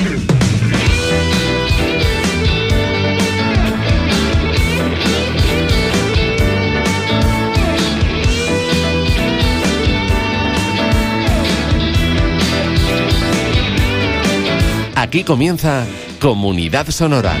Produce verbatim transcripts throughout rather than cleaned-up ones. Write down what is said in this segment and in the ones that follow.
Aquí comienza Comunidad Sonora.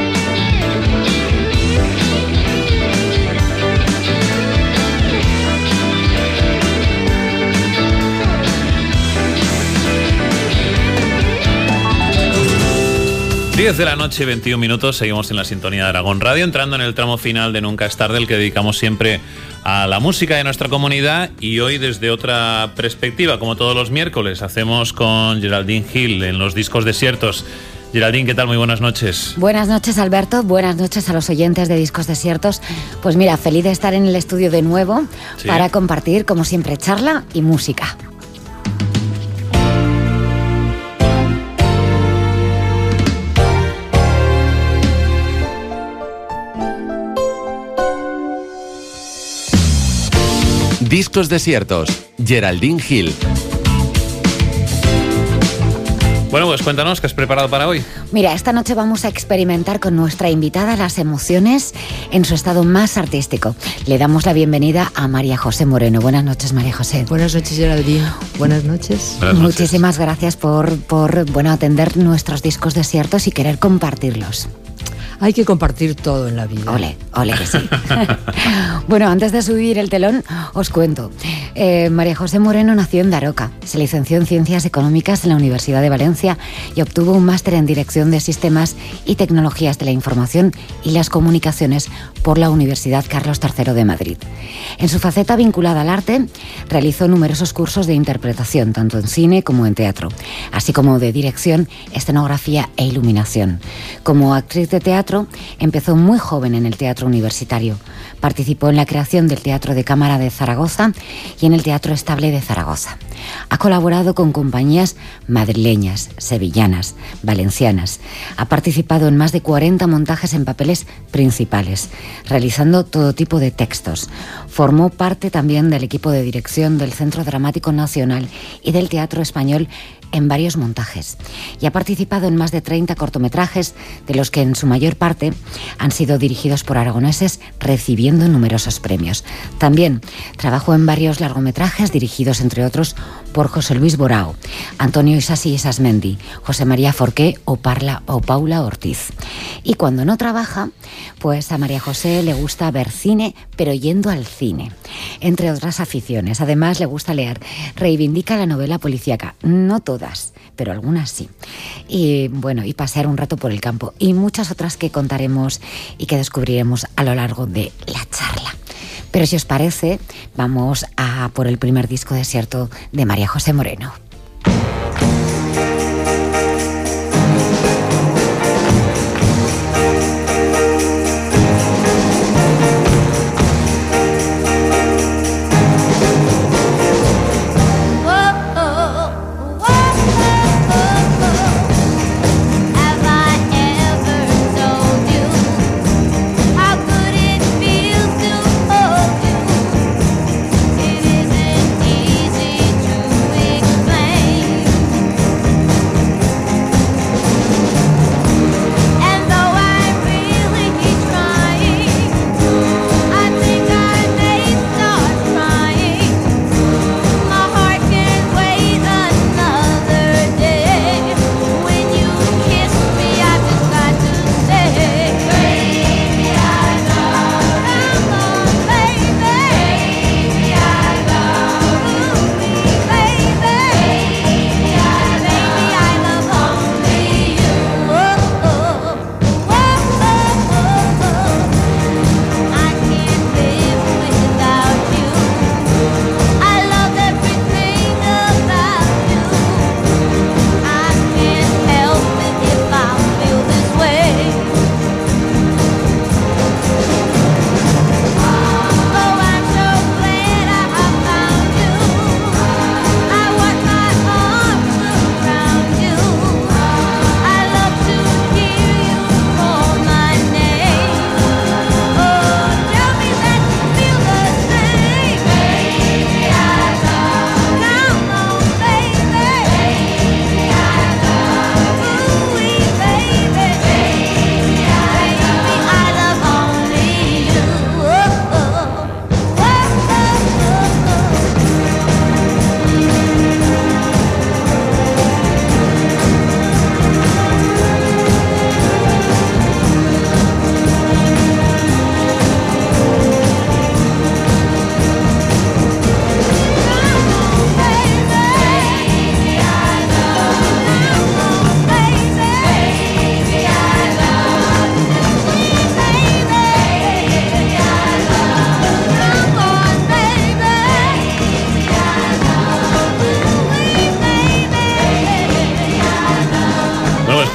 diez de la noche, veintiún minutos, seguimos en la sintonía de Aragón Radio, entrando en el tramo final de Nunca es tarde, el que dedicamos siempre a la música de nuestra comunidad, y hoy desde otra perspectiva, como todos los miércoles, hacemos con Geraldine Hill en los discos desiertos. Geraldine, ¿qué tal? Muy buenas noches. Buenas noches, Alberto. Buenas noches a los oyentes de Discos Desiertos. Pues mira, feliz de estar en el estudio de nuevo, sí, para compartir, como siempre, charla y música. Discos Desiertos, Geraldine Hill. Bueno, pues cuéntanos, ¿qué has preparado para hoy? Mira, esta noche vamos a experimentar con nuestra invitada las emociones en su estado más artístico. Le damos la bienvenida a María José Moreno. Buenas noches, María José. Buenas noches, Geraldine. Buenas noches. Buenas noches. Muchísimas gracias por, por bueno, atender nuestros discos desiertos y querer compartirlos. Hay que compartir todo en la vida. Ole, ole que sí. Bueno, antes de subir el telón, os cuento. Eh, María José Moreno nació en Daroca, se licenció en Ciencias Económicas en la Universidad de Valencia y obtuvo un máster en Dirección de Sistemas y Tecnologías de la Información y las Comunicaciones por la Universidad Carlos tercero de Madrid. En su faceta vinculada al arte, realizó numerosos cursos de interpretación, tanto en cine como en teatro, así como de dirección, escenografía e iluminación. Como actriz de teatro, empezó muy joven en el teatro universitario. Participó en la creación del Teatro de Cámara de Zaragoza y en el Teatro Estable de Zaragoza. Ha colaborado con compañías madrileñas, sevillanas, valencianas. Ha participado en más de cuarenta montajes en papeles principales, realizando todo tipo de textos. Formó parte también del equipo de dirección del Centro Dramático Nacional y del Teatro Español en varios montajes, y ha participado en más de treinta cortometrajes, de los que en su mayor parte han sido dirigidos por aragoneses, recibiendo numerosos premios. También trabajó en varios largometrajes dirigidos, entre otros, por José Luis Borao, Antonio Isasi Isasmendi, José María Forqué o, Parla, o Paula Ortiz. Y cuando no trabaja, pues a María José le gusta ver cine, pero yendo al cine, entre otras aficiones. Además, le gusta leer. Reivindica la novela policíaca, no todas, pero algunas sí. Y bueno, y pasear un rato por el campo, y muchas otras que contaremos y que descubriremos a lo largo de la charla. Pero si os parece, vamos a por el primer disco desierto de María José Moreno. Easy to explain.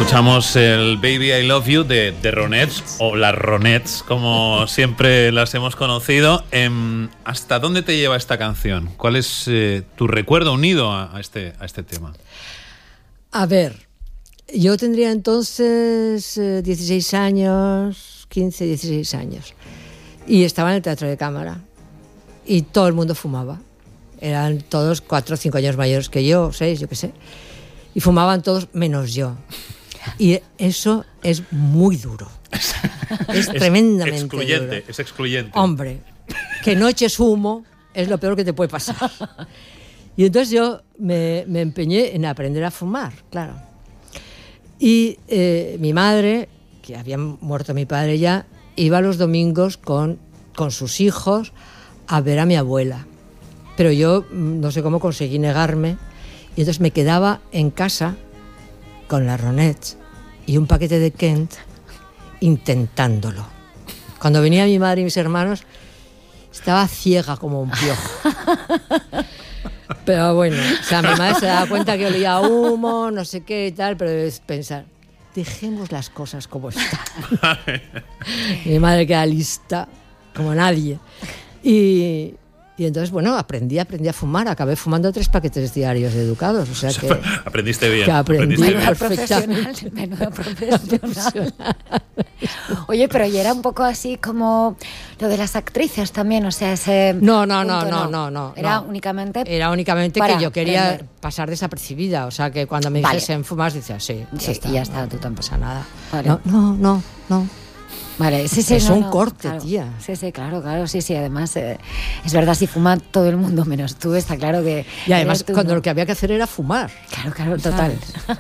Escuchamos el Baby I Love You de, de Ronettes, o las Ronettes, como siempre las hemos conocido. Eh, ¿Hasta dónde te lleva esta canción? ¿Cuál es eh, tu recuerdo unido a, a, este, a este tema? A ver, yo tendría entonces eh, dieciséis años, quince, dieciséis años, y estaba en el teatro de cámara y todo el mundo fumaba. Eran todos cuatro o cinco años mayores que yo, seis, yo qué sé, y fumaban todos menos yo. Y eso es muy duro. Es tremendamente es excluyente, duro. Es excluyente. Hombre, que no eches humo es lo peor que te puede pasar. Y entonces yo me, me empeñé en aprender a fumar, claro. Y eh, mi madre, que había muerto mi padre ya, iba los domingos con, con sus hijos a ver a mi abuela. Pero yo no sé cómo conseguí negarme. Y entonces me quedaba en casa con las Ronettes y un paquete de Kent intentándolo. Cuando venía mi madre y mis hermanos, estaba ciega como un piojo. Pero bueno, o sea, mi madre se daba cuenta que olía a humo, no sé qué y tal, pero es pensar, dejemos las cosas como están. Mi madre queda lista como nadie. Y... Y entonces, bueno, aprendí, aprendí a fumar. Acabé fumando tres paquetes diarios de Educados. O sea que... Aprendiste bien. Que aprendí aprendiste perfectamente. Menudo profesional. Oye, pero y era un poco así como lo de las actrices también, o sea, ese... No, no, no, punto, no, no, no. Era no. únicamente... Era únicamente para que yo quería aprender. pasar desapercibida. O sea, que cuando me Vale. dijesen fumas, decía, sí, Sí, ya está. y ya está, no, tú no tampoco. pasa nada. Vale. No, no, no, no. Vale, sí, sí, Es no, un no, corte, claro. tía. Sí, sí, claro, claro, sí, sí. Además, eh, es verdad, si fuma todo el mundo menos tú, está claro que... Y además, eres tú, cuando ¿no? lo que había que hacer era fumar. Claro, claro, total.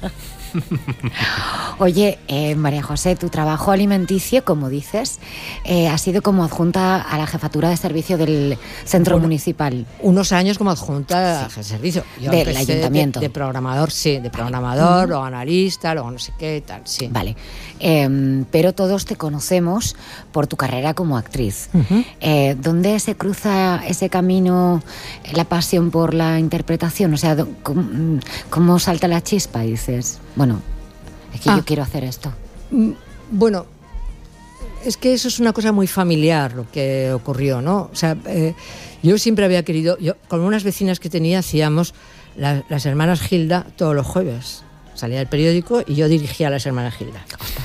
Oye, eh, María José, tu trabajo alimenticio, como dices, eh, ha sido como adjunta a la jefatura de servicio del centro Bueno, municipal. Unos años como adjunta al servicio. Yo Del empecé ayuntamiento. De, de programador, sí, de programador, luego analista, luego no sé qué, tal, sí. Vale, eh, pero todos te conocemos por tu carrera como actriz. Ujú. Eh, ¿Dónde se cruza ese camino, la pasión por la interpretación? O sea, do- ¿cómo, cómo salta la chispa? Dices, bueno, es que Ah. yo quiero hacer esto. Mm, Bueno, es que eso es una cosa muy familiar lo que ocurrió, ¿no? O sea, eh, yo siempre había querido, yo con unas vecinas que tenía hacíamos la- las hermanas Gilda todos los jueves. Salía el periódico y yo dirigía a las hermanas Gilda.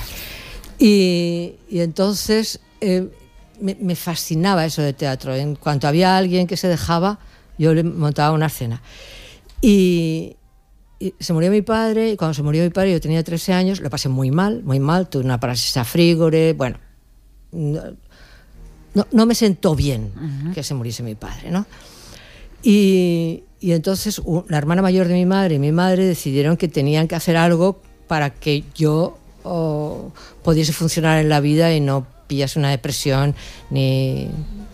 Y, y entonces eh, me, me fascinaba eso de teatro. En cuanto había alguien que se dejaba, yo le montaba una escena. Y, y se murió mi padre, y cuando se murió mi padre yo tenía trece años, lo pasé muy mal, muy mal, tuve una parálisis afrígore, bueno, no, no, no me sentó bien uh-huh. que se muriese mi padre, ¿no? Y, y entonces uh, la hermana mayor de mi madre y mi madre decidieron que tenían que hacer algo para que yo oh, pudiese funcionar en la vida y no pillase una depresión ni...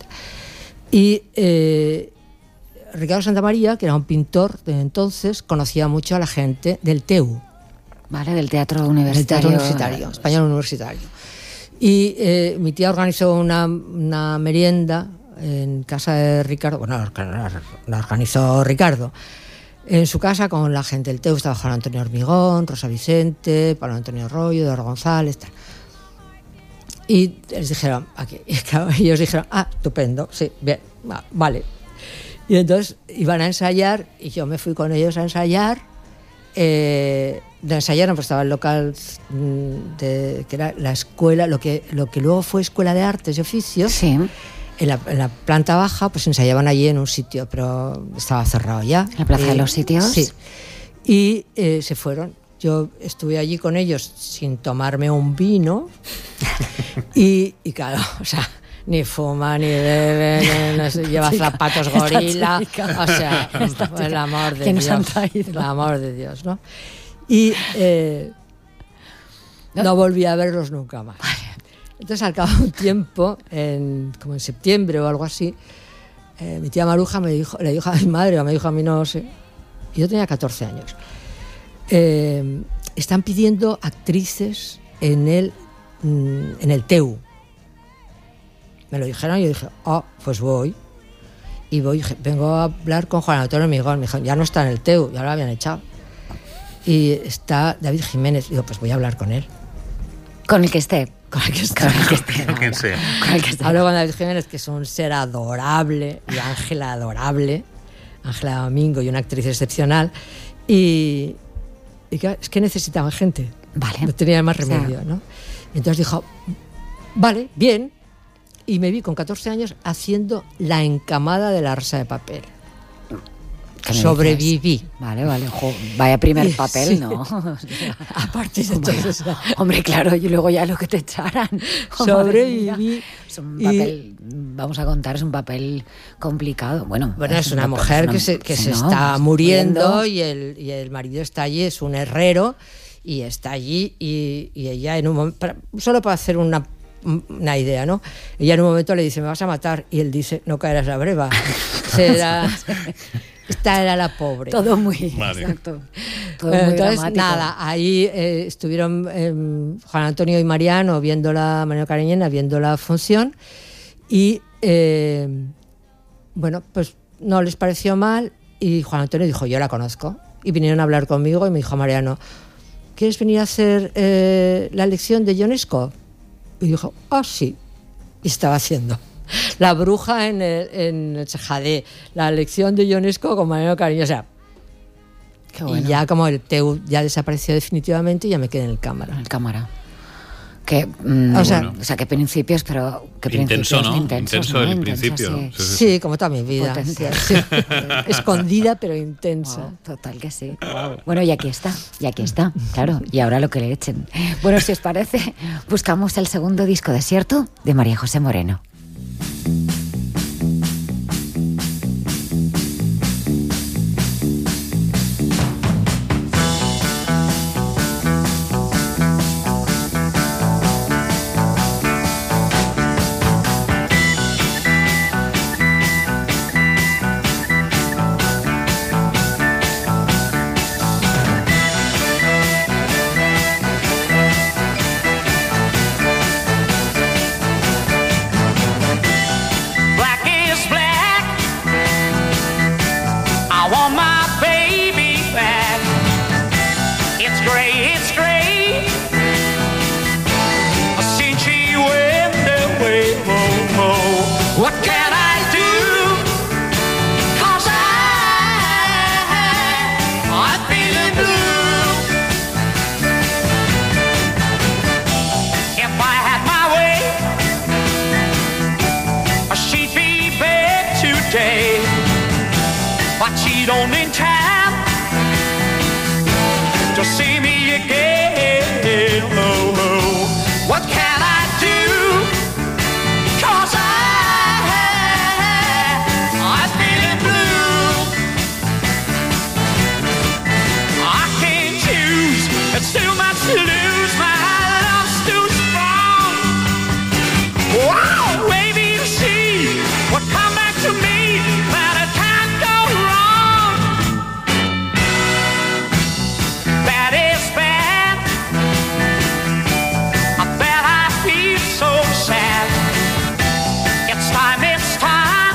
Y... Eh, Ricardo Santamaría, que era un pintor de entonces, conocía mucho a la gente del T E U. Vale, del teatro universitario. Del teatro universitario, español universitario. Y eh, mi tía organizó una, una merienda en casa de Ricardo, bueno, la organizó Ricardo, en su casa con la gente del T E U. Estaba Juan Antonio Hormigón, Rosa Vicente, Pablo Antonio Rollo, Eduardo González, tal. Y les dijeron, aquí, y ellos dijeron, ah, estupendo, sí, bien, vale. Y entonces iban a ensayar y yo me fui con ellos a ensayar. Eh, de ensayaron, pues estaba el local de, que era la escuela, lo que, lo que luego fue Escuela de Artes y Oficios. Sí. En la, en la planta baja, pues ensayaban allí en un sitio, pero estaba cerrado ya. ¿La Plaza eh, de los Sitios? Sí. Y eh, se fueron. Yo estuve allí con ellos sin tomarme un vino. y, y claro, o sea... Ni fuma, ni bebe, ni, no sé, lleva chica, zapatos gorila, o sea, el amor de Dios, el amor de Dios, ¿no? Y eh, no. no volví a verlos nunca más. Entonces, al cabo de un tiempo, en, como en septiembre o algo así, eh, mi tía Maruja me dijo, le dijo a mi madre, o me dijo a mí, no sé, yo tenía catorce años, eh, están pidiendo actrices en el, en el T E U. Me lo dijeron y yo dije, oh, pues voy. Y voy, dije, vengo a hablar con Juan Antonio Hormigón. Me dijo, ya no está en el T E U, ya lo habían echado. y está David Jiménez. Digo, pues voy a hablar con él. Con el que esté. Con el que esté. Con el que esté. Con quien sea. Con el que esté. Hablo con David Jiménez, que es un ser adorable, y Ángela adorable, Ángela Domingo, y una actriz excepcional. Y, y que, es que necesitaban gente. Vale. No tenía más O sea, remedio, ¿no? Y entonces dijo, vale, bien. Y me vi con catorce años haciendo La encamada de La Rosa de Papel. ¿qué me Sobreviví. dices? Vale, vale. Jo, vaya primer Y- papel, sí. ¿no? Aparte de todo eso. Hombre, claro, y luego ya lo que te echaran. Oh, Sobreviví. madre mía. Es un y- papel, vamos a contar, es un papel complicado. Bueno, Bueno, es, un una papel- mujer es una- que se, que sí, se ¿no? está Está muriendo y el, y el marido está allí, es un herrero y está allí y, y ella en un momento, solo para hacer una, una idea, ¿no? Ella en un momento le dice, me vas a matar, y él dice, no caerás la breva. Será, esta era la pobre. Todo muy Vale. exacto. Todo Bueno, muy entonces, dramático. nada, ahí eh, estuvieron eh, Juan Antonio y Mariano viendo la, Mariano Cariñena viendo la función y, eh, bueno, pues no les pareció mal y Juan Antonio dijo, yo la conozco. Y vinieron a hablar conmigo y me dijo Mariano, ¿quieres venir a hacer eh, la lección de Ionesco? Y dijo, ah, sí. Y estaba haciendo La bruja en el, en el Sejadé, la lección de Ionesco con Mariano Cariño, o sea, Qué bueno. y ya como el Teu ya desapareció definitivamente, ya me quedé en el cámara. El cámara. Que, mm, O sea- bueno, o sea, qué principios, pero qué Intenso, principios ¿no? intensos, Intenso ¿no? el Intensos, principio. sí. Sí, sí, Sí, como toda mi vida. Potencia. Sí. Escondida pero intensa. Wow, total que sí. Bueno, y aquí está, y aquí está, claro. Y ahora lo que le echen. Bueno, si os parece, buscamos el segundo disco Desierto de María José Moreno. Black is black. I want my baby back. It's gray, it's gray. Since she went away, oh, oh. What can I do? 'Cause I, I'm feeling blue. If I had my way, she'd be back today, but she don't in time to see me again. Oh, oh. What can I do? 'Cause I, I'm feeling blue. I can't choose, it's too much to lose. My love's too strong. Wow, maybe you see what come back to me, that it can't go wrong. That is bad. I bet I feel so sad. It's time, it's time.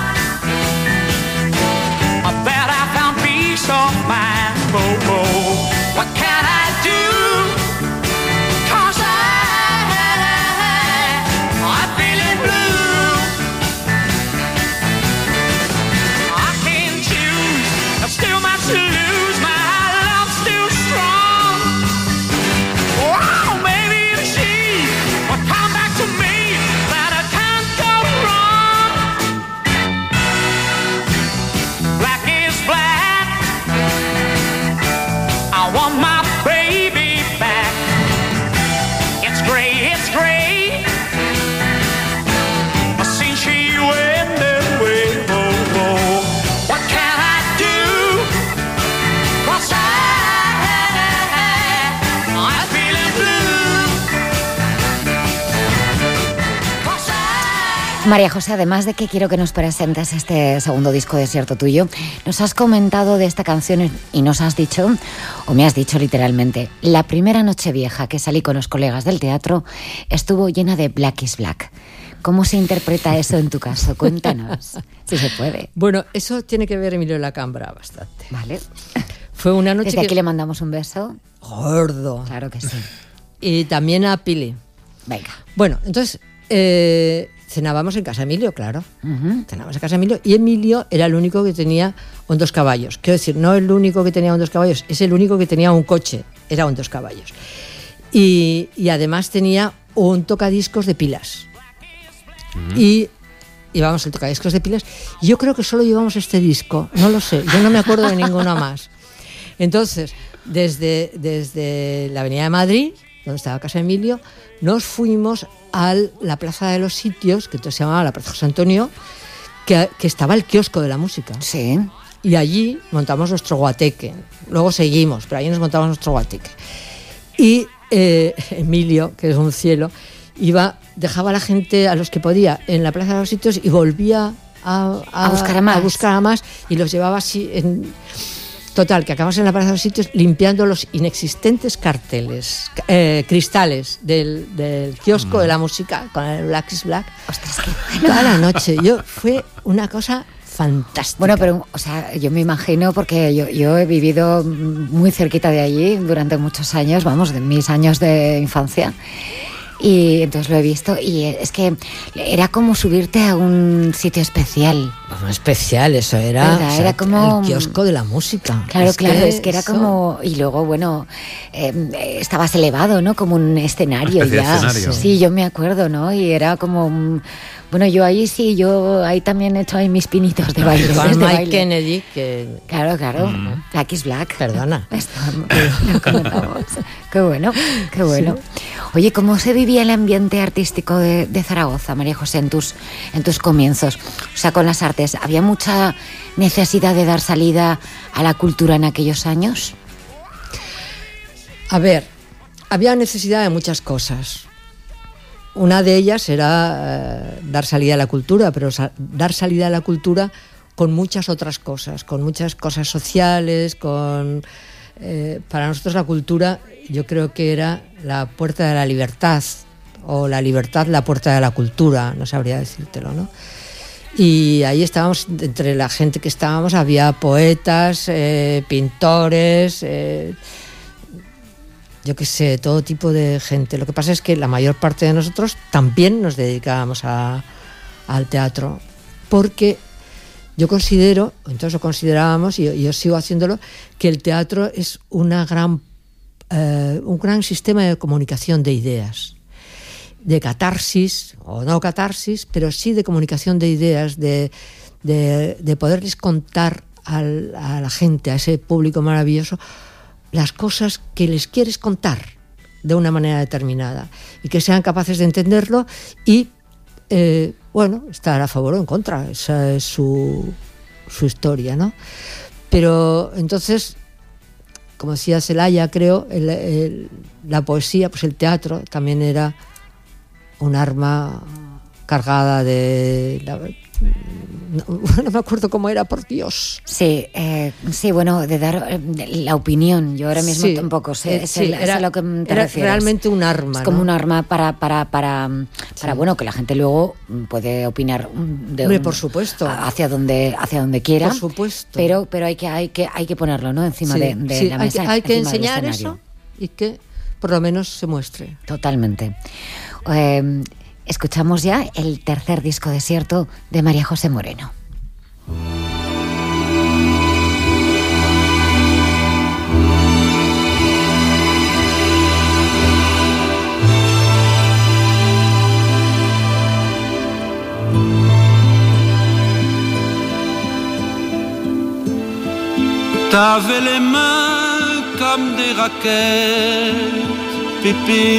I bet I found peace of mind. Oh, oh. What can I do? 'Cause I, I'm feeling blue. I can't choose, there's still much to lose. My love's still strong. Wow, maybe you see what come back to me, that I can't go wrong. Black is black. I want my baby back. It's gray, it's gray. Since she went away, oh, oh. What can I do? 'Cause I, I'm feeling blue. 'Cause I... María José, además de que quiero que nos presentes este segundo disco Desierto tuyo, nos has comentado de esta canción y nos has dicho, o me has dicho literalmente, la primera noche vieja que salí con los colegas del teatro estuvo llena de Black is Black. ¿Cómo se interpreta eso en tu caso? Cuéntanos, si se puede. Bueno, eso tiene que ver Emilio Lacambra bastante. Vale. Fue una noche Desde que... aquí le mandamos un beso. Gordo. Claro que sí. Y también a Pili. Venga. Bueno, entonces eh, cenábamos en casa de Emilio, claro. Ujú. Cenábamos en casa de Emilio y Emilio era el único que tenía un dos caballos. Quiero decir, no el único que tenía un dos caballos, es el único que tenía un coche, era un dos caballos. Y, y además tenía un tocadiscos de pilas. Mm. Y llevábamos el tocadiscos de pilas. Y yo creo que solo llevamos este disco, no lo sé, yo no me acuerdo de ninguno más. Entonces, desde, desde la Avenida de Madrid, donde estaba casa de Emilio, nos fuimos a la Plaza de los Sitios, que entonces se llamaba la Plaza José Antonio, que, que estaba el kiosco de la música. Sí. Y allí montamos nuestro guateque. Luego seguimos, pero allí nos montamos nuestro guateque. Y eh, Emilio, que es un cielo, iba, dejaba a la gente, a los que podía, en la Plaza de los Sitios y volvía a, a, a, buscar, a, más. a buscar a más y los llevaba así en... Total, que acabamos en la Plaza de los Sitios limpiando los inexistentes carteles, eh, cristales del, del kiosco mm. de la música con el Black is Black. Ostras, qué bueno. Toda la noche. Yo, fue una cosa fantástica. Bueno, pero, o sea, yo me imagino, porque yo, yo he vivido muy cerquita de allí durante muchos años, vamos, de mis años de infancia. Y entonces lo he visto y es que era como subirte a un sitio especial. No especial, eso era, era, o sea, era como el kiosco de la música. Claro, es claro, que es que era eso... como... Y luego, bueno, eh, estabas elevado, ¿no? Como un escenario ya. Escenario. Sí, yo me acuerdo, ¿no? Y era como... Un... Bueno, yo ahí sí, yo ahí también he hecho ahí mis pinitos de baile. Con de Mike baile. Kennedy, que... Claro, claro. Mm. Black is Black. Perdona. Esto lo comentamos. Qué bueno, qué bueno. Sí. Oye, ¿cómo se vivía el ambiente artístico de, de Zaragoza, María José, en tus, en tus comienzos? O sea, con las artes, ¿había mucha necesidad de dar salida a la cultura en aquellos años? A ver, había necesidad de muchas cosas. Una de ellas era eh, dar salida a la cultura, pero sa- dar salida a la cultura con muchas otras cosas, con muchas cosas sociales, con... Eh, para nosotros la cultura yo creo que era la puerta de la libertad, o la libertad la puerta de la cultura, no sabría decírtelo, ¿no? Y ahí estábamos, entre la gente que estábamos había poetas, eh, pintores... Eh, yo qué sé, todo tipo de gente. Lo que pasa es que la mayor parte de nosotros también nos dedicábamos a, al teatro, porque yo considero, entonces lo considerábamos, y yo, yo sigo haciéndolo, que el teatro es una gran, eh, un gran sistema de comunicación de ideas, de catarsis, o no catarsis, pero sí de comunicación de ideas, de, de, de poderles contar al, a la gente, a ese público maravilloso, las cosas que les quieres contar de una manera determinada y que sean capaces de entenderlo y, eh, bueno, estar a favor o en contra. Esa es su, su historia, ¿no? Pero entonces, como decía Celaya, creo, el, el, la poesía, pues el teatro también era un arma cargada de... La, no, no me acuerdo cómo era, por Dios. Sí, eh, sí, bueno, de dar eh, de la opinión. Yo ahora mismo sí, tampoco sé, eh, sé, sí, sé era, a lo que te era refieres. realmente un arma. Es como ¿no? un arma para, para, para, sí. para bueno, que la gente luego puede opinar de Hombre, un, por supuesto. hacia donde, hacia donde quiera. Por supuesto. Pero, pero hay que, hay que, hay que ponerlo, ¿no? Encima sí, de, de sí, la hay mesa. Que, hay que enseñar eso y que por lo menos se muestre. Totalmente. Eh, escuchamos ya el tercer disco Desierto de María José Moreno. T'avais les mains comme des raquettes, Pépé.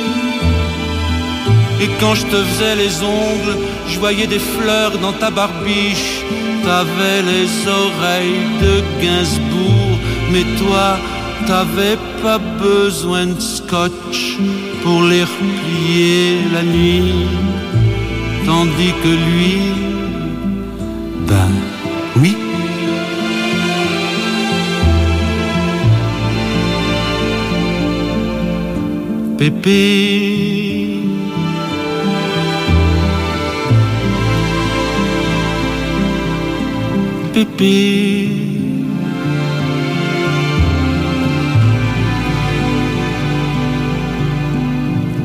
Et quand je te faisais les ongles, je voyais des fleurs dans ta barbiche. T'avais les oreilles de Gainsbourg, mais toi, t'avais pas besoin de scotch pour les replier la nuit. Tandis que lui, ben oui. Pépé, Pépé,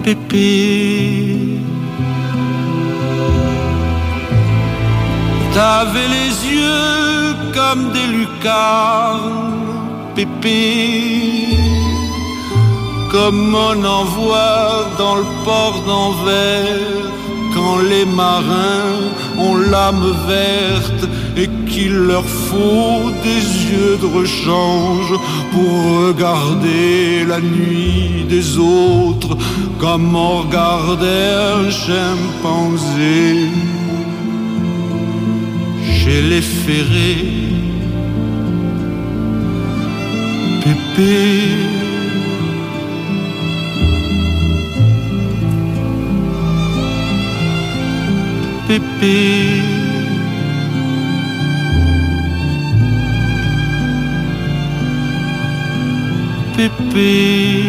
Pépé. T'avais les yeux comme des lucarnes, Pépé, comme on en voit dans le port d'Anvers, quand les marins ont l'âme verte et qu'il leur faut des yeux de rechange pour regarder la nuit des autres comme on regardait un chimpanzé. Chez les ferrés, Pépé. Pépé. Pépé.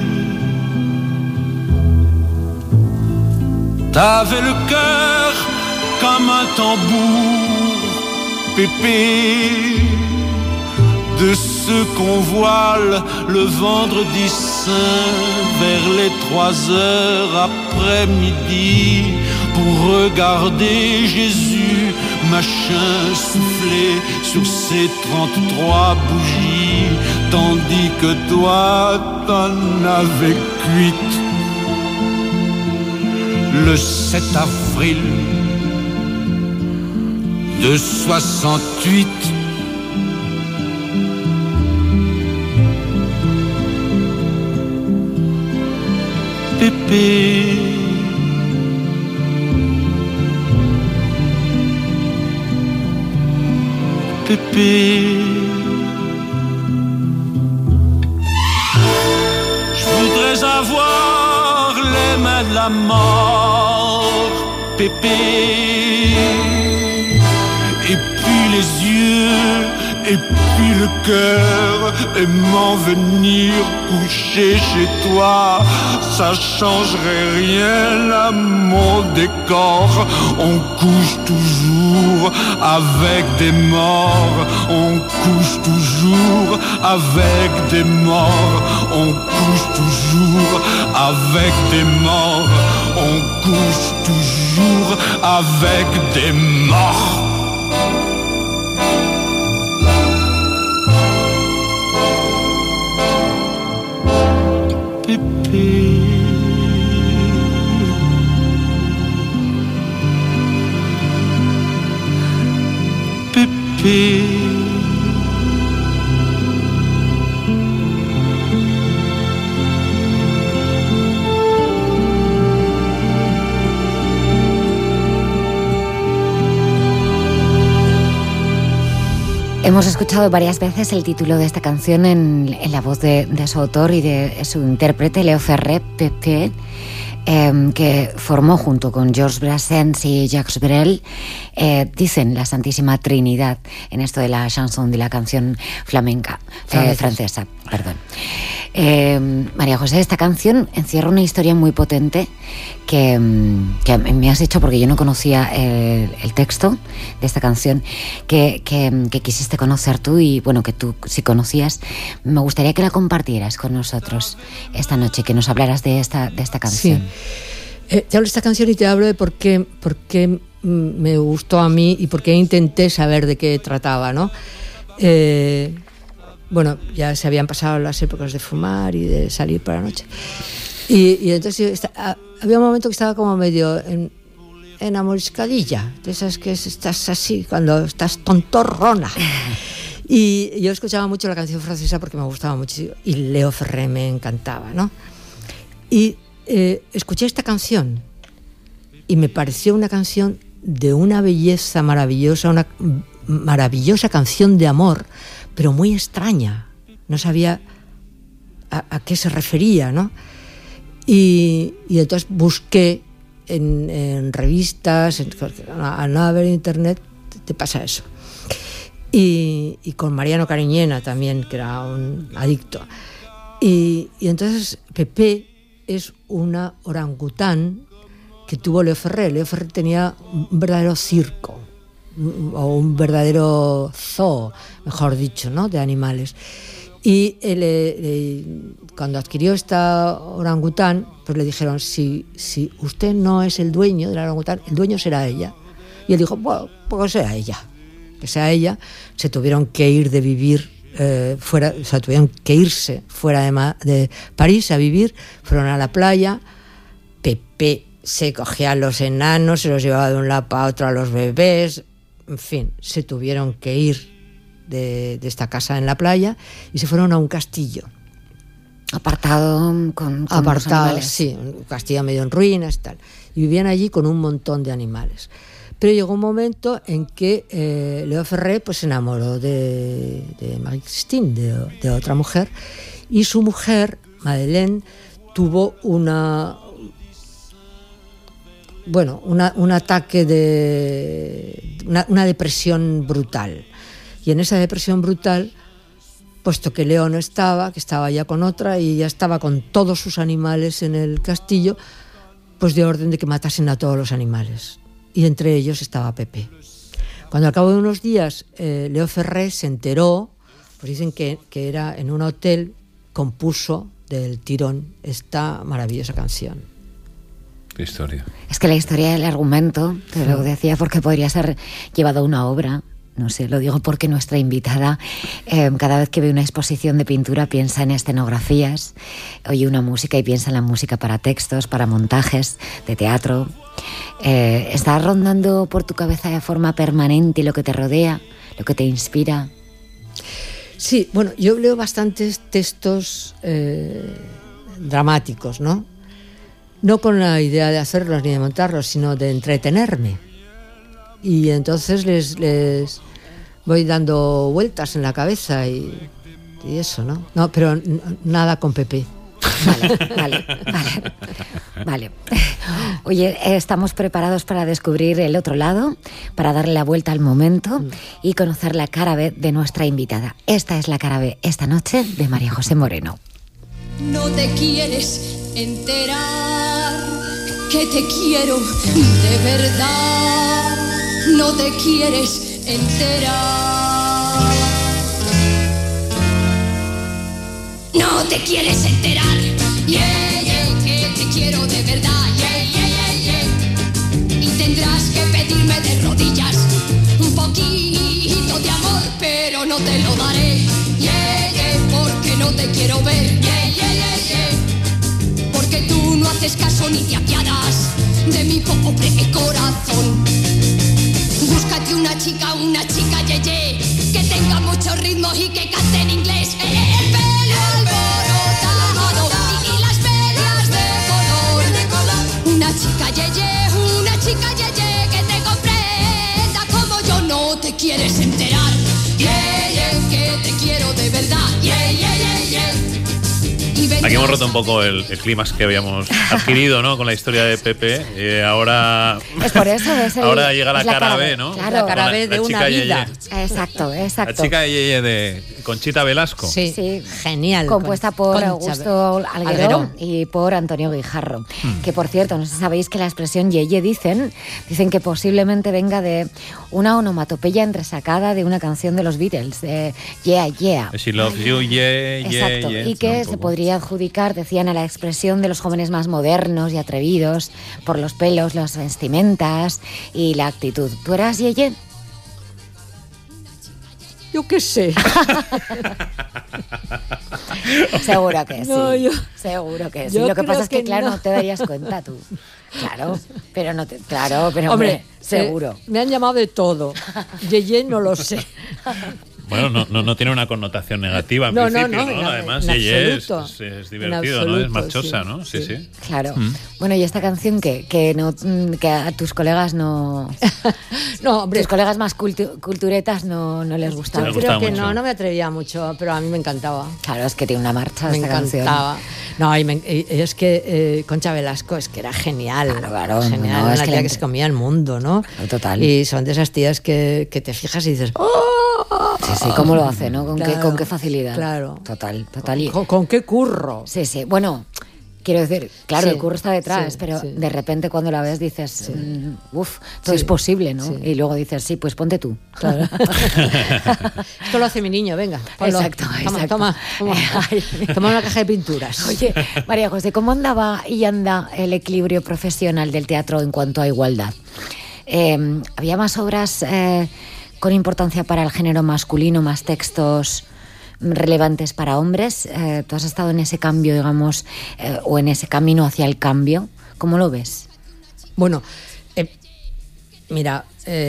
T'avais le cœur comme un tambour, Pépé, de ceux qu'on voile le vendredi saint vers les trois heures après-midi pour regarder Jésus machin souffler sur ses trente-trois bougies, tandis que toi t'en avais cuite. Le sept avril de soixante-huit, Pépé. Pépé. Je voudrais avoir les mains de la mort, Pépé, et puis les yeux, et puis le cœur, et m'en venir coucher chez toi. Ça changerait rien à mon décor. On couche toujours avec des morts. On couche toujours avec des morts. On couche toujours avec des morts. On couche toujours avec des morts. Pépé. Pépé. Hemos escuchado varias veces el título de esta canción en, en la voz de, de su autor y de su intérprete, Léo Ferré, Pépé, eh, que formó junto con Georges Brassens y Jacques Brel, eh, dicen la Santísima Trinidad en esto de la chanson, de la canción flamenca, eh, francesa. Perdón. Eh, María José, esta canción encierra una historia muy potente que, que me has hecho, porque yo no conocía el, el texto de esta canción, que, que, que quisiste conocer tú y bueno, que tú sí conocías. Me gustaría que la compartieras con nosotros esta noche, que nos hablaras de esta, de esta canción. Sí. Eh, te hablo de esta canción y te hablo de por qué, por qué me gustó a mí y por qué intenté saber de qué trataba, ¿no? Eh, bueno, ya se habían pasado las épocas de fumar y de salir por la noche. Y, y entonces está, había un momento que estaba como medio en, enamoriscadilla, de esas que estás así, cuando estás tontorrona. Y yo escuchaba mucho la canción francesa porque me gustaba mucho, y Léo Ferré me encantaba, ¿no? Y eh, escuché esta canción y me pareció una canción de una belleza maravillosa, una maravillosa canción de amor, pero muy extraña. No sabía a, a qué se refería, ¿no? Y, y entonces busqué en, en revistas, en, al no haber internet, te pasa eso. Y, y con Mariano Cariñena también, que era un adicto. Y, y entonces Pépé es una orangután que tuvo Léo Ferré. Léo Ferré tenía un verdadero circo, o un verdadero zoo, mejor dicho, ¿no?, de animales. Y él, eh, cuando adquirió esta orangután, pues le dijeron, si, si usted no es el dueño de la orangután, el dueño será ella. Y él dijo, bueno, pues que sea ella, que sea ella. Se tuvieron que ir de vivir eh, fuera, o sea, tuvieron que irse fuera de, Ma- de París a vivir, fueron a la playa. Pepe se cogía a los enanos, se los llevaba de un lado para otro a los bebés, en fin, se tuvieron que ir de, de esta casa en la playa y se fueron a un castillo. Apartado con, con Apartado, los animales. sí, un castillo medio en ruinas y tal. Y vivían allí con un montón de animales. Pero llegó un momento en que eh, Leo Ferré pues, se enamoró de, de Marie-Christine, de, de otra mujer, y su mujer, Madeleine, tuvo una... Bueno, una, un ataque de... Una, una depresión brutal. Y en esa depresión brutal, puesto que Leo no estaba, que estaba ya con otra y ya estaba con todos sus animales en el castillo, pues dio orden de que matasen a todos los animales. Y entre ellos estaba Pepe. Cuando al cabo de unos días eh, Leo Ferré se enteró, pues dicen que, que era en un hotel, compuso del tirón esta maravillosa canción. Qué historia. Es que la historia del argumento, te lo decía porque podría ser llevado a una obra. No sé, lo digo porque nuestra invitada eh, cada vez que ve una exposición de pintura piensa en escenografías, oye una música y piensa en la música para textos, para montajes de teatro. Eh, ¿Está rondando por tu cabeza de forma permanente lo que te rodea, lo que te inspira? Sí, bueno, yo leo bastantes textos eh, dramáticos, ¿no? No con la idea de hacerlos ni de montarlos, sino de entretenerme. Y entonces les, les voy dando vueltas en la cabeza y, y eso, ¿no? No, pero n- nada con Pepe. Vale, vale, vale, vale. Oye, estamos preparados para descubrir el otro lado, para darle la vuelta al momento y conocer la cara B de nuestra invitada. Esta es la cara B esta noche de María José Moreno. No te quieres enterar que te quiero de verdad. No te quieres enterar. No te quieres enterar. Yeah, yeah, que te quiero de verdad. Yeah, yeah, yeah, yeah. Y tendrás que pedirme de rodillas un poquito de amor, pero no te lo daré. Yeah, yeah, porque no te quiero ver. Yeah, yeah, yeah, yeah. Porque tú no haces caso ni te apiadas de mi pobre corazón. Búscate una chica, una chica yeye, que tenga mucho ritmo y que cante en inglés. Eh, eh, el pelo alborotado y, y las medias de color. Una chica yeye, una chica yeye, que te comprenda como yo. No te quieres enterar. Yeah, yeah, que te quiero de verdad. Yeah, yeah, yeah, yeah. Aquí hemos roto un poco el, el clímax que habíamos adquirido, ¿no? Con la historia de Pepe. Eh, ahora. Es por eso, es el, ahora llega la es cara B, ¿no? Claro, La cara B de la una chica vida. Yeye. exacto, exacto. La chica Yeye de Conchita Velasco. Sí, Sí, genial. compuesta por Concha Augusto Algueró, Algueró. y por Antonio Guijarro. Que por cierto, no sé si sabéis que la expresión yeye dicen, dicen que posiblemente venga de una onomatopeya entresacada de una canción de los Beatles, de Yeah, Yeah. She loves you, yeah, yeah, Exacto, yeah. y que No, un se poco. podría adjudicar, decían, a la expresión de los jóvenes más modernos y atrevidos por los pelos, las vestimentas y la actitud. ¿Tú eras yeye? Yo qué sé. Seguro que sí. No, yo- Seguro que sí. yo Lo que creo pasa es que, que claro, no. no te darías cuenta tú. Claro, pero no te. Claro, pero Hombre, hombre, seguro. eh, me han llamado de todo. Yeye no lo sé. Bueno, no, no, no tiene una connotación negativa en No, no, principio, no, ¿no? en- Además, en Yeye es, absoluto. es, es En divertido, ¿no? Es absoluto, marchosa, sí, ¿no? Sí, sí. sí. Claro. Mm. Bueno, y esta canción que, que, no, que a tus colegas no. No, hombre, Tus colegas más cultu- culturetas no, no les gustaba. les creo gustaba que mucho. no, no me atrevía mucho, pero a mí me encantaba. Claro, es que tiene una marcha Me esta canción. encantaba. No, y, me- y- y es que eh, Concha Velasco es que era genial. Claro, claro, Genial, no, una es que tía la- que se comía el mundo, ¿no? Total. Y son de esas tías que, que te fijas y dices, ¡oh! Sí, sí, ¿cómo lo hace, no? ¿Con, qué, Claro, con qué facilidad. claro. Total, total. Y- ¿Con, con qué curro? Sí, sí. Bueno, Quiero decir, claro, Sí, el curro está detrás, sí, pero sí. de repente cuando la ves dices, Sí. mm, uff, todo Sí, es posible, ¿no? sí. Y luego dices, sí, pues ponte tú. Claro. Esto lo hace mi niño, venga. ponlo. Exacto, toma, exacto. Toma, toma, toma una caja de pinturas. Oye, María José, ¿cómo andaba y anda el equilibrio profesional del teatro en cuanto a igualdad? Eh, ¿Había más obras eh, con importancia para el género masculino, más textos relevantes para hombres? Eh, ¿Tú has estado en ese cambio, digamos, eh, o en ese camino hacia el cambio? ¿Cómo lo ves? Bueno, eh, mira,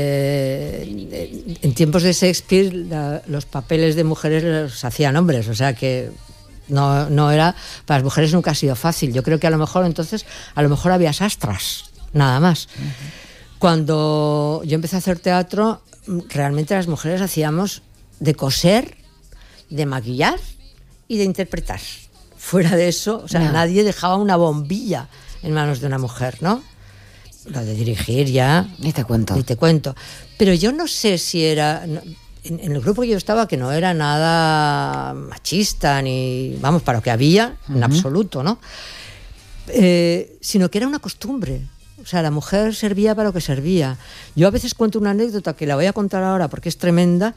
eh, en tiempos de Shakespeare la, los papeles de mujeres los hacían hombres, o sea que no, no era, para las mujeres nunca ha sido fácil. Yo creo que a lo mejor entonces, a lo mejor había sastras, nada más. Uh-huh. Cuando yo empecé a hacer teatro, realmente las mujeres hacíamos de coser, de maquillar y de interpretar. Fuera de eso, o sea, no. nadie dejaba una bombilla en manos de una mujer, ¿no? Lo de dirigir ya... Ni te cuento. Ni te cuento. Pero yo no sé si era... En, en el grupo que yo estaba, que no era nada machista, ni... Vamos, para lo que había, uh-huh. en absoluto, ¿no? Eh, sino que era una costumbre. O sea, la mujer servía para lo que servía. Yo a veces cuento una anécdota que la voy a contar ahora porque es tremenda.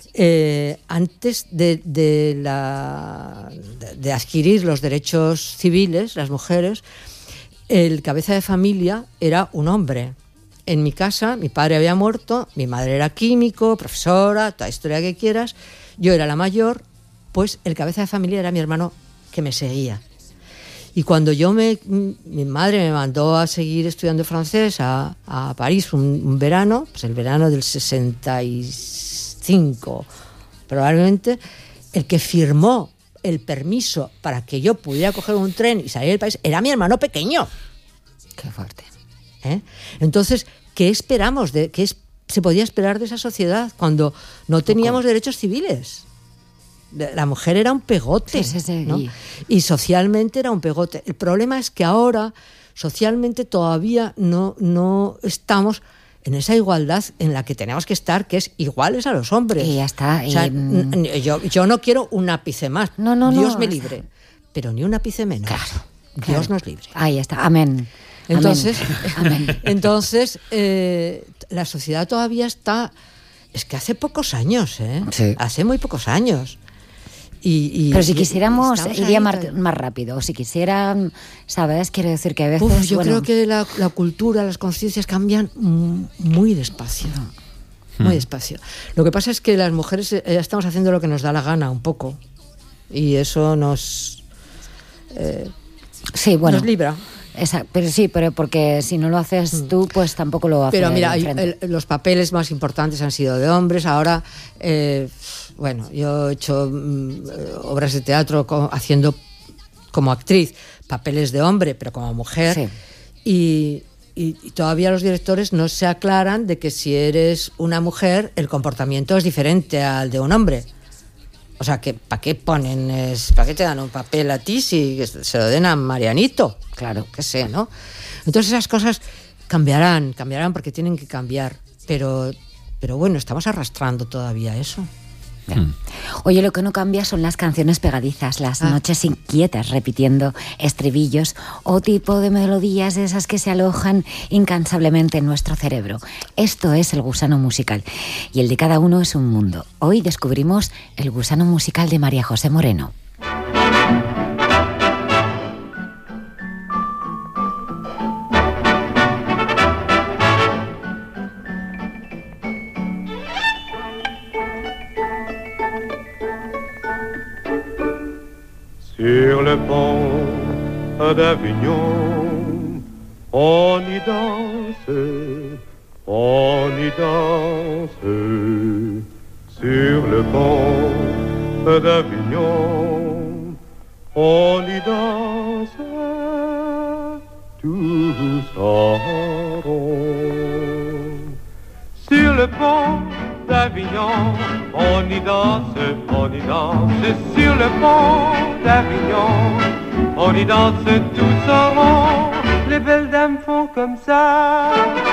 Eh, antes de, de, la, de, de adquirir los derechos civiles, las mujeres, el cabeza de familia era un hombre. En mi casa, mi padre había muerto, mi madre era químico, profesora, toda historia que quieras, yo era la mayor, pues el cabeza de familia era mi hermano que me seguía. Y cuando yo me, mi madre me mandó a seguir estudiando francés a, a París un, un verano, pues el verano del sesenta y cinco, probablemente, el que firmó el permiso para que yo pudiera coger un tren y salir del país era mi hermano pequeño. Qué fuerte. ¿Eh? Entonces, ¿qué esperamos? De, ¿Qué es, se podía esperar de esa sociedad cuando no teníamos derechos civiles? La mujer era un pegote, sí, sí, sí. ¿no? Y socialmente era un pegote. El problema es que ahora socialmente todavía no, no estamos en esa igualdad en la que tenemos que estar, que es iguales a los hombres. Y ya está. O sea, y... n- yo, yo no quiero un ápice más. No, no, Dios no, me o libre. sea... Pero ni un ápice menos. Claro, Dios claro. nos libre. Ahí está. Amén. Entonces, Amén. Amén. entonces eh, la sociedad todavía está... Es que hace pocos años, ¿eh? Sí. Hace muy pocos años. Y, y, Pero si y, quisiéramos, y iría ahí, más, más rápido. O si quisieran, ¿sabes? Quiero decir que a veces... Uf, yo bueno, creo que la, la cultura, las conciencias cambian muy despacio. Muy despacio. Lo que pasa es que las mujeres eh, estamos haciendo lo que nos da la gana un poco. Y eso nos... Eh, sí, bueno. nos libra. Exacto, pero sí, pero porque si no lo haces tú, pues tampoco lo haces. Pero mira, hay, el, los papeles más importantes han sido de hombres. Ahora, eh, bueno, yo he hecho mm, obras de teatro co- haciendo como actriz papeles de hombre, pero como mujer. Sí. Y, y, y todavía los directores no se aclaran de que si eres una mujer, el comportamiento es diferente al de un hombre. O sea, que ¿para qué ponen, es, para qué te dan un papel a ti si se lo den a Marianito? Claro, que sé, ¿no? Entonces esas cosas cambiarán, cambiarán porque tienen que cambiar. Pero, pero bueno, estamos arrastrando todavía eso. Hmm. Oye, lo que no cambia son las canciones pegadizas, las Ah. noches inquietas repitiendo estribillos o tipo de melodías esas que se alojan incansablemente en nuestro cerebro. Esto es el gusano musical y el de cada uno es un mundo. Hoy descubrimos el gusano musical de María José Moreno. Sur le pont d'Avignon, on y danse, on y danse. Sur le pont d'Avignon, on y danse, tous en rond. Sur le pont d'Avignon, on y danse, on y danse. Sur le pont d'Avignon, on y danse tous en rond. Les belles dames font comme ça,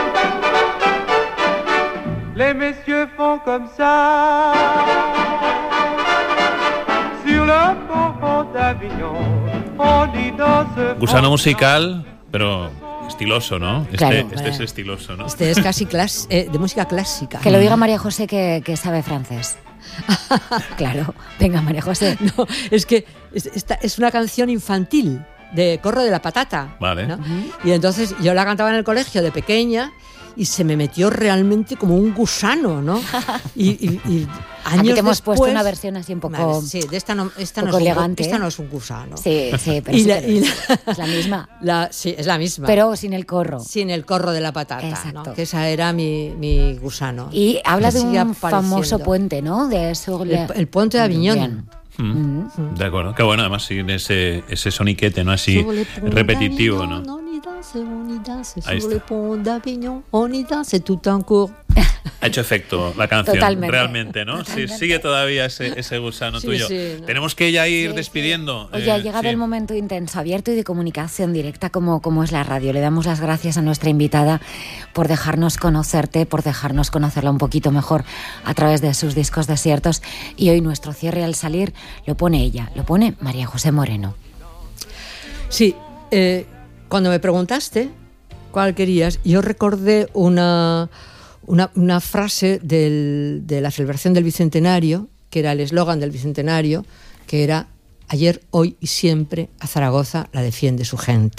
les messieurs font comme ça. Sur le pont d'Avignon, d'Avignon, on y danse. Gusano musical, pero estiloso, ¿no? Este, Claro. este es Bueno. estiloso, ¿no? Este es casi clas- eh, de música clásica. Que lo diga María José que, que sabe francés. Claro, venga María José. No, es que es, esta es una canción infantil de Corro de la Patata. Vale. ¿no? Y entonces yo la cantaba en el colegio de pequeña y se me metió realmente como un gusano, ¿no? Y, y- y años Aquí te hemos después, puesto una versión así un poco... Vale, sí, de esta no, esta poco no es un gu- elegante, esta ¿eh? no es un gusano. Sí, sí, pero Y sí la- que y es. la- Es la misma. La- sí, es la misma. Pero sin el corro. sin el corro de la patata, Exacto. ¿no? Que esa era mi, mi gusano. Y habla de Sigue un apareciendo. famoso puente, ¿no? De eso. El, el puente de Aviñón. Bien. Mm. De acuerdo. Que bueno, además sí, ese, ese soniquete, ¿no? Así Sur les ponts repetitivo, d'Avignon, ¿no? On y danse, on y danse, Ahí sur está. les ponts d'Avignon, on y danse tout en cours. Ha hecho efecto la canción, Totalmente. realmente, ¿no? Sí, sigue todavía ese, ese gusano Sí, tuyo. sí, no. Tenemos que ya ir Sí, despidiendo. Oye, ha eh, llegado sí. el momento intenso, abierto y de comunicación directa como, como es la radio. Le damos las gracias a nuestra invitada por dejarnos conocerte, por dejarnos conocerla un poquito mejor a través de sus discos desiertos. Y hoy nuestro cierre al salir lo pone ella, lo pone María José Moreno. Sí, eh, cuando me preguntaste cuál querías, yo recordé una, una, una frase del- de la celebración del Bicentenario, que era el eslogan del Bicentenario, que era ayer, hoy y siempre a Zaragoza la defiende su gente.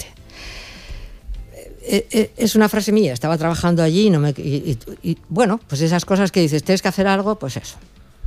Eh, eh, Es una frase mía, estaba trabajando allí y, no me, y, y- y, bueno, pues esas cosas que dices, tienes que hacer algo, pues eso.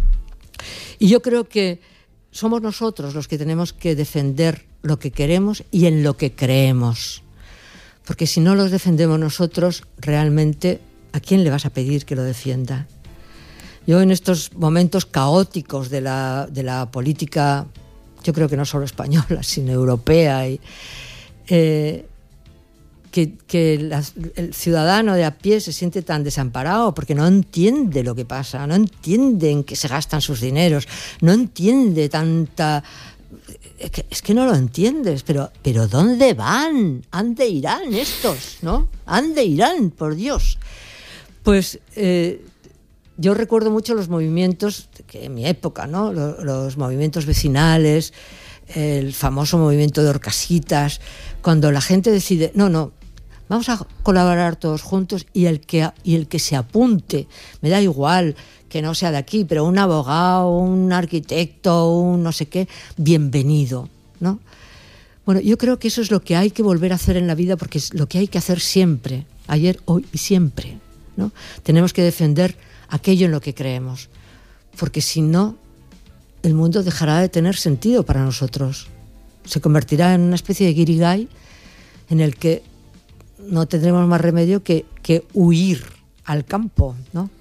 Y yo creo que somos nosotros los que tenemos que defender lo que queremos y en lo que creemos. Porque si no los defendemos nosotros, realmente, ¿a quién le vas a pedir que lo defienda? Yo en estos momentos caóticos de la, de la política, yo creo que no solo española, sino europea, y, eh, que, que las- el ciudadano de a pie se siente tan desamparado porque no entiende lo que pasa, no entiende en qué se gastan sus dineros, no entiende tanta... Es que, es que no lo entiendes, pero, pero ¿dónde van? ¿Ande irán estos? ¿No? ¿Ande irán, por Dios? Pues eh, yo recuerdo mucho los movimientos, que en mi época, ¿no? Los, los movimientos vecinales, el famoso movimiento de Orcasitas, cuando la gente decide, no, no, vamos a colaborar todos juntos y el que, y el que se apunte, me da igual que no sea de aquí, pero un abogado, un arquitecto, un no sé qué, bienvenido, ¿no? Bueno, yo creo que eso es lo que hay que volver a hacer en la vida, porque es lo que hay que hacer siempre, ayer, hoy y siempre, ¿no? Tenemos que defender aquello en lo que creemos, porque si no, el mundo dejará de tener sentido para nosotros. Se convertirá en una especie de guirigay en el que no tendremos más remedio que, que huir al campo, ¿no?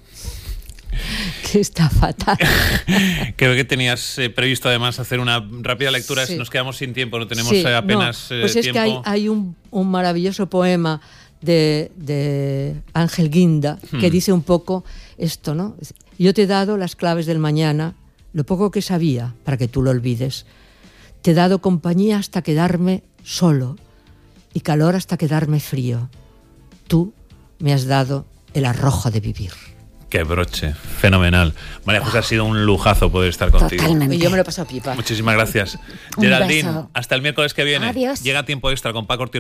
Que está fatal. Creo que tenías eh, previsto además hacer una rápida lectura. Sí. Nos quedamos sin tiempo, no tenemos Sí, eh, apenas no, eh, pues es tiempo. que hay, hay un, un maravilloso poema de, de Ángel Guinda que Hmm. dice un poco esto, ¿no? Yo te he dado las claves del mañana, lo poco que sabía, para que tú lo olvides. Te he dado compañía hasta quedarme solo y calor hasta quedarme frío. Tú me has dado el arrojo de vivir. Qué broche, fenomenal. María José, ha sido un lujazo poder estar contigo. Totalmente. Y yo me lo he pasado pipa. Muchísimas gracias. Un Geraldine, beso. hasta el miércoles que viene. Adiós. Llega Tiempo Extra con Paco Ortiz